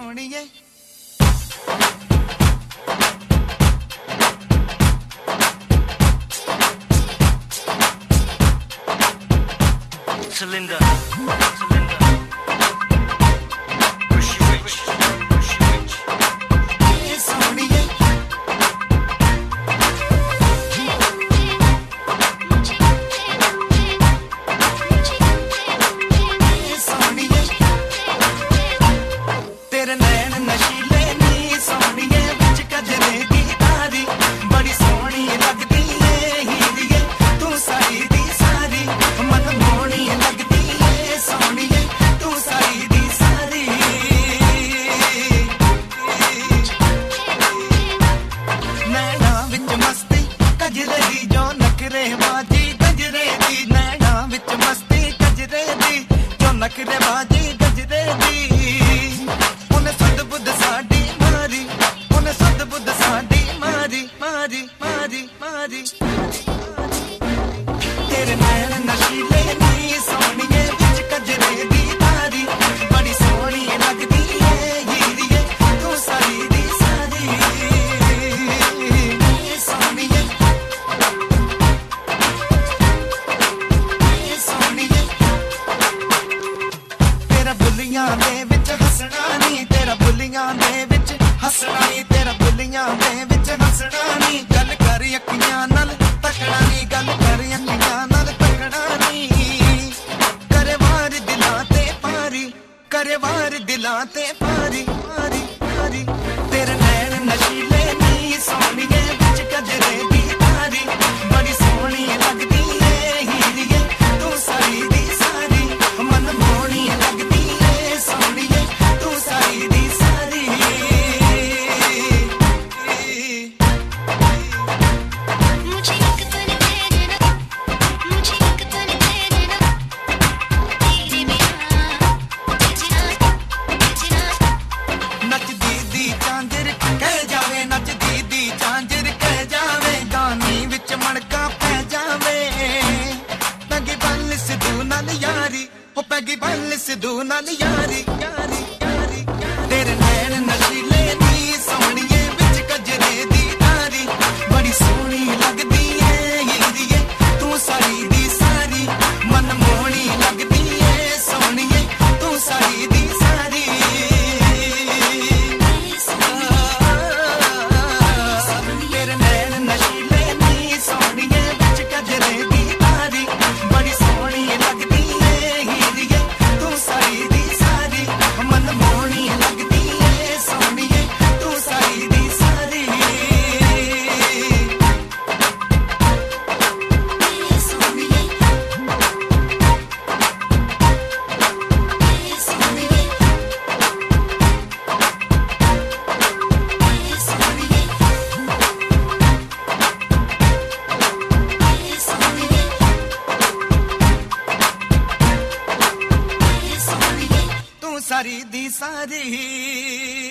ਸੋਹਣੀਏ Cylinder. ਨਖਰੇ ਬਾਜੀ ਗਜਰੇ ਦੀ ਉਹਨੇ ਸੁੱਧ ਬੁੱਧ ਸਾਡੀ ਮਾਰੀ ਉਹਨੇ ਸੁੱਧ ਬੁੱਧ ਸਾਡੀ ਮਾਰੀ ਮਾਰੀ ਮਾਰੀ ਮਾਰੀ ਤੇਰੇ ਨੈਣ ਨਸ਼ੀਲੇ ਨੀ ਸੋਹਣੀਏ ਵਿੱਚ ਗਜਰੇ ਦੀ ਤਾਰੀ ਬੜੀ ਸੋਹਣੀ ਲੱਗਦੀ ਏ ਹੀਰੀਏ ਤੂੰ ਸਾਰੀ ਦੀ ਸਾਰੀ ਸੋਹਣੀਏ ਬੁੱਲੀਆਂ ਦੇ ਵਿੱਚ ਹੱਸਣਾ ਨੀ ਤੇਰਾ ਬੁੱਲੀਆਂ ਦੇ ਵਿੱਚ ਹੱਸਣਾ ਨੀ ਤੇਰਾ ਬੁੱਲੀਆਂ ਦੇ ਵਿੱਚ ਹੱਸਣਾ ਨੀ ਗੱਲ ਕਰ ਅੱਖੀਆਂ ਨਾਲ ਤੱਕਣਾ ਨੀ ਗੱਲ ਕਰ ਅੱਖੀਆਂ ਨਾਲ ਤੱਕਣਾ ਨੀ ਕਰੇ ਵਾਰ ਦਿਲਾਂ ਤੇ ਪਾਰੀ ਕਰੇ ਵਾਰ ਦਿਲਾਂ ਤੇ ਪਾਰੀ ਪਾਰੀ ਪਾਰੀ ਤੇਰੇ ਨੈਣ ਨਸ਼ੀਲੇ ਨੀ ਸੋਹਣੀਏ ਵਿੱਚ ਗਜਰੇ ਦੀ ਤਾਰੀ ਬੜੀ ਸੋਹਣੀ ਲੱਗਦੀ ਏ ਹੀਰੀਏ ਤੂੰ ਸਾਰੀ ਦੀ ਸਾਰੀ ਮਨ ਮੋਹਣੀ ਲੱਗਦੀ ਪੈਗੀ ਬੱਲ ਸਿੱਧੂ ਨਾਲ ਯਾਰੀ ਯਾਰੀ ਯਾਰੀ ਤੇਰੇ ਨੈਣ ਨਸ਼ੀਲੇ ਨੀ ਸੋਹਣੀਏ ਵਿੱਚ ਗਜਰੇ ਦੀ ਤਾਰੀ ਬੜੀ ਸੋਹਣੀ ਲੱਗਦੀ ਏ ਹੀਰੀਏ ਤੂੰ ਸਾਰੀ ਦੀ ਸਾਰੀ ਮਨ ਮੋਹਣੀ ਲੱਗਦੀ ਏ ਸੋਹਣੀਏ ਤੂੰ ਸਾਰੀ ਦੀ ਸਾਰੀ ਤੇਰੇ ਨੈਣ ਨਸ਼ੀਲੇ ਨੀ ਸੋਹਣੀਏ ਵਿੱਚ ਗਜਰੇ ਦੀ ਤਾਰੀ ਬੜੀ ਸੋਹਣੀ ਲੱਗਦੀ ਸਾਰੀ ਦੀ ਸਾਰੀ